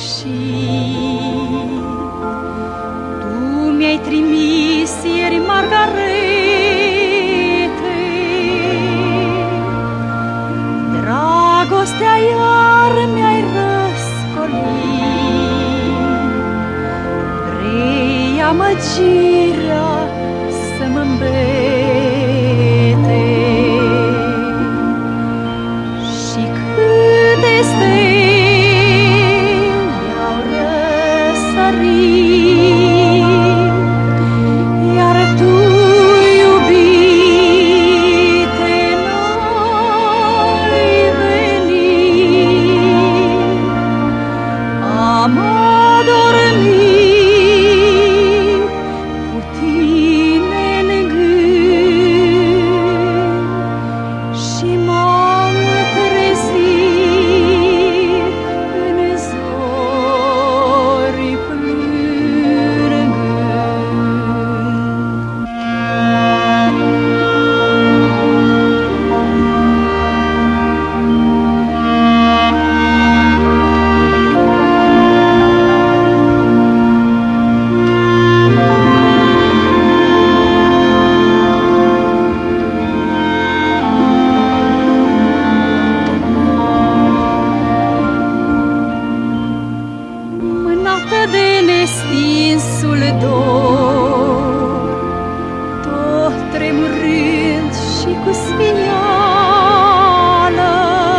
sfârșit. Tu mi-ai trimis ieri margarete, dragostea iar mi-ai răscolit. Vrei amăgirea să mă îmbete și câte stele au răsărit, iar tu, iubite, n-ai venit. Am adormit cu tine în gând și m-am trezit în zori plângând. Mânată de nestinsul dor, tot tremurând și cu sfială,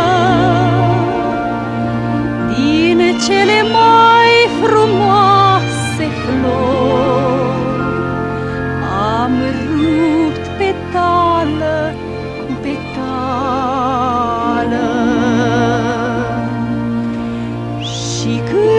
din cele mai frumoase flori am rupt petală cu petală. Și când